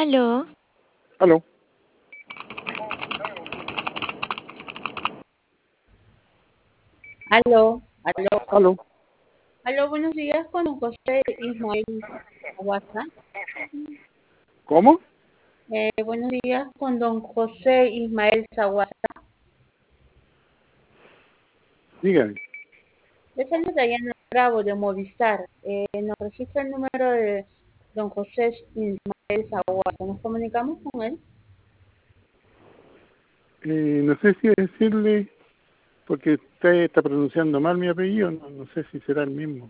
Aló, Aló, Aló, aló, aló. aló, buenos días con don José Ismael Aguasa. ¿Cómo? Buenos días con don José Ismael Zaguasa. Dígame. Le saluda Dayana Bravo de Movistar. Nos registra el número de don José Ismael Zaguasa. ¿Nos comunicamos con él? No sé si decirle, porque usted está pronunciando mal mi apellido, no sé si será el mismo.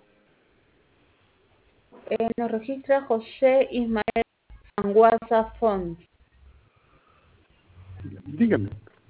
Nos registra José Ismael Zaguasa Fons. Dígame.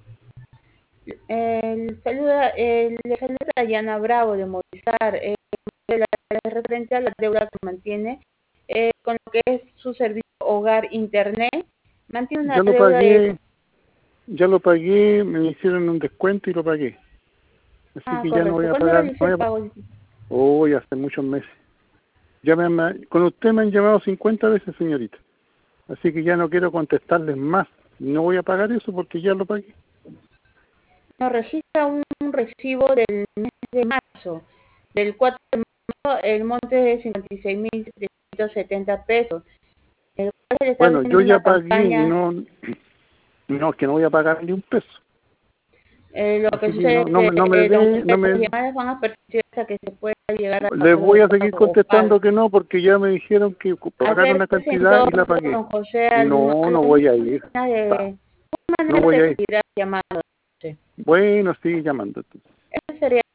Le saluda Dayana Bravo de Movistar. Referente a la deuda que mantiene con lo que es su servicio hogar internet, mantiene una deuda de... Ya lo pagué, me hicieron un descuento y lo pagué. Así que ya no voy Correcto. a ¿Cuándo pagar, no realizó voy el a pagar. pago? Hoy hace muchos meses. Con usted me han llamado 50 veces, señorita. Así que ya no quiero contestarles más. No voy a pagar eso porque ya lo pagué. Nos registra un recibo del mes de marzo, del 4 de marzo, el monte de 56.770 pesos, el cual se le está Bueno, yo haciendo ya una pagué y campaña. no, es que no voy a pagar ni un peso. Lo Así que que sucede es no me que, don dé, José, no las me, llamadas van a persistir hasta que se pueda llegar a les acuerdo voy de a seguir pago o pago. contestando que no, porque ya me dijeron que pagar una Acérquese cantidad y la entonces, pagué. don José, No, no voy a ir. de una No manera voy de a ir. seguir llamando. Bueno, sigue llamando. Esa sería